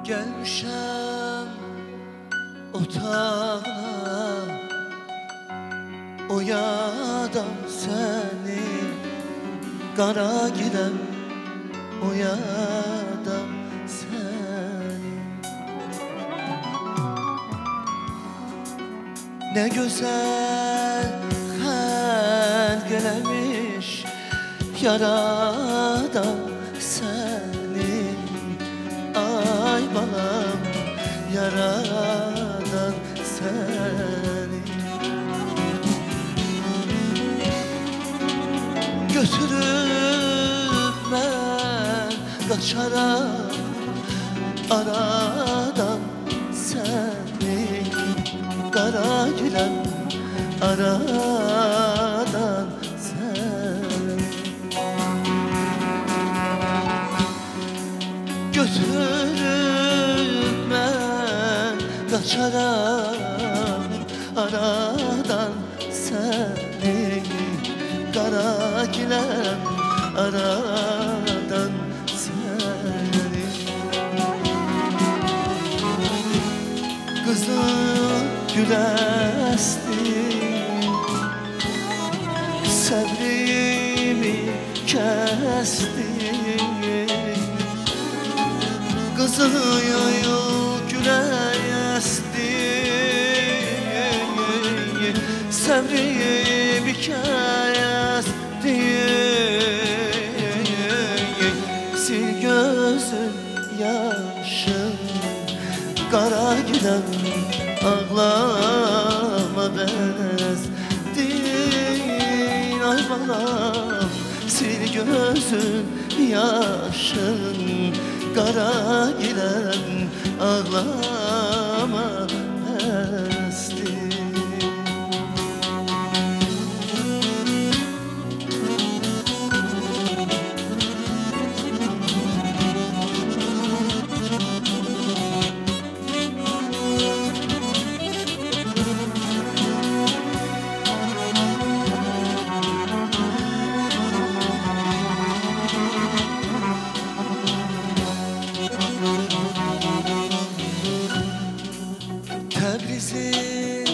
Gelmişem otağına, oyadam seni, kara gidem oyadam seni. Ne güzel halk elemiş yaradan seni, ay balam yaradan seni. Götürüp ben kaçaram aradan seni, kara gülem aradan seni. Götürüp ben kaçaram aradan seni, kara gülem aradan seni. Kızıl gülesti, sabrimi kesti. Kızıl gülesti, sabrimi kesti. Sil gözün yaşın, kara gülem ağlama bezdin, ay balam sil gözün yaşın, kara gülem ağlama bezdin. Tebriz'in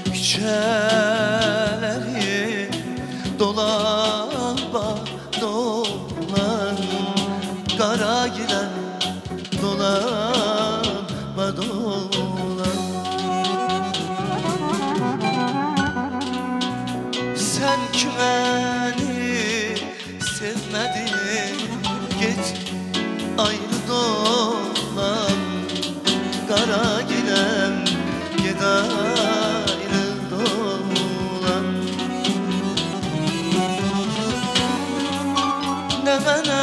küçeleri dolaba dolan, kara giden dolaba dolan. Sen ki beni sevmedin, git ayrı dolan, kara giden ayrı dolan. Ne bana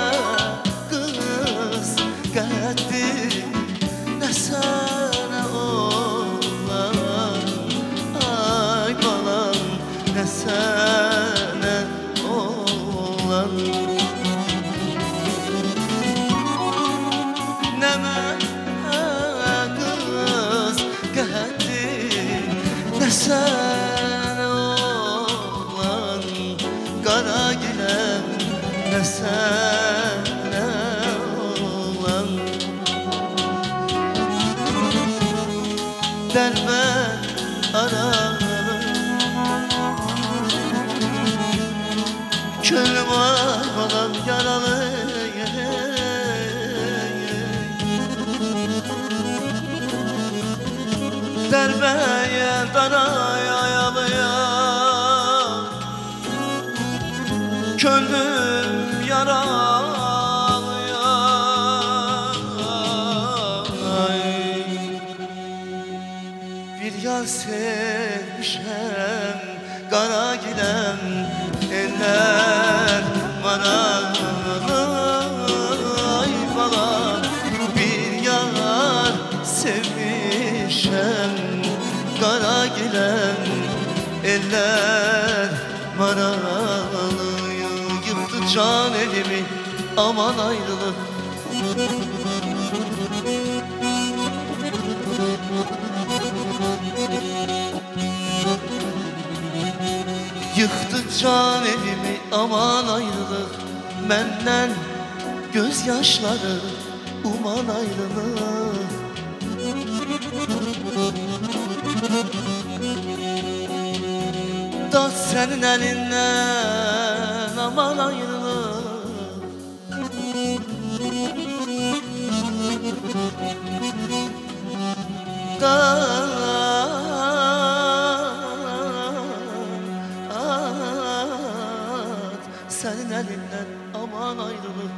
kız geldi, ne sana oğlan, ay balam ne sana oğlan. Ne ne sen oğlan, kara gülem ne sen oğlan. Derbent aralı, kölüm var balam yaralı. Derbeye daraya yalıya, könlüm yaralıya. Bir yar sevmişem, kara giden eller maralı, ay balam. Bir yar sevmişem, kara giden eller maralı. Yıktı can elimi, aman ayrılık. Yıktı can elimi, aman ayrılık. Menden gözyaşları umar. aman ayrılık. Da senin elinden aman ayrılık. Senin elinden aman ayrılık.